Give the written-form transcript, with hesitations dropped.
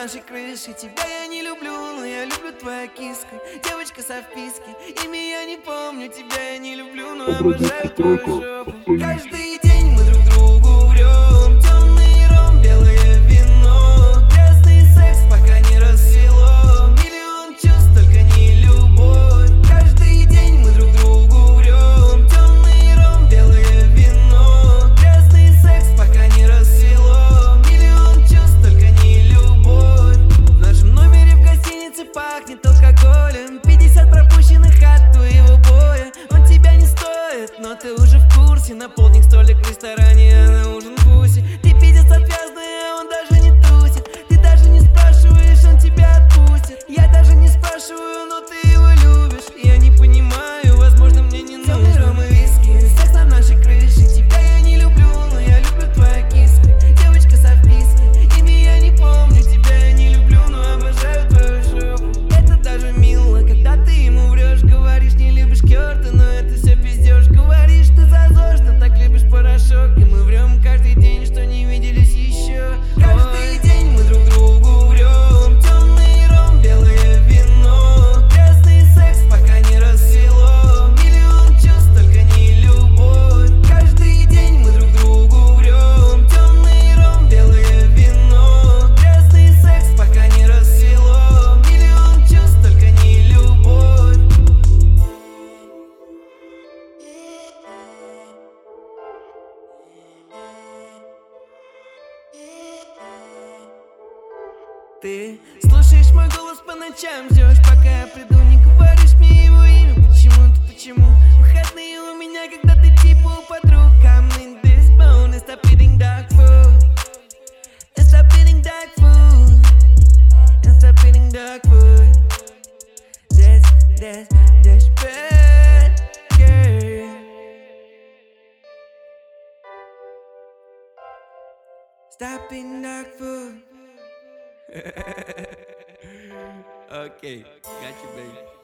нашей крыши. Тебя я не люблю, но я люблю твою киску. Девочка со вписки, имя я не помню. Тебя я не люблю, но обожаю твою жопу. Каждый день мы друг другу врем. Темный ром, белое вино. Грязный секс, пока не рассвело. Миллион чувств, только не любовь. Каждый день мы друг другу врем. Темный ром, белое вино. Грязный секс, пока не рассвело. Миллион чувств, только не любовь. В нашем номере в гостинице пахнет алкоголем. 50 пропущенных от твоего боя. Он тебя не стоит, но ты уже в курсе. На полдник столик в ресторане, а на ужин гуси. Ты пиздец отвязный, а он даже не тусит. Ты даже не спрашиваешь, он тебя отпустит. Я даже не спрашиваю, но ты его любишь. Я не понимаю, возможно, мне не нужно. Темный ром и виски, секс на нашей крыше. Тебя я не люблю, но я люблю твою киску. Девочка со вписки, имя я не помню. Тебя я не люблю, но обожаю твою жопу. Это даже мило, когда ты ему врешь. Говоришь, не любишь кёрты, но это все пиздёж. Говоришь, ты зазорно, так любишь порошок. И мы врем каждый день, что не виделись еще. Каждый день мы друг другу врем. Темный ром, белое вино. Грязный секс, пока не рассвело. Миллион чувств, только не любовь. Каждый день мы друг другу врем. Темный ром, белое вино. Грязный секс, пока не рассвело. Миллион чувств, только не любовь. Ты слушаешь мой голос по ночам, ждешь, пока я приду, не говоришь мне его имя. Почему? Выходные у меня, когда ты типа у подруг. I'm in this bone and stop eating dog food. And stop eating dog food. And stop eating dog food. That's bad, girl. Stop eating dog food. Okay, got you, baby.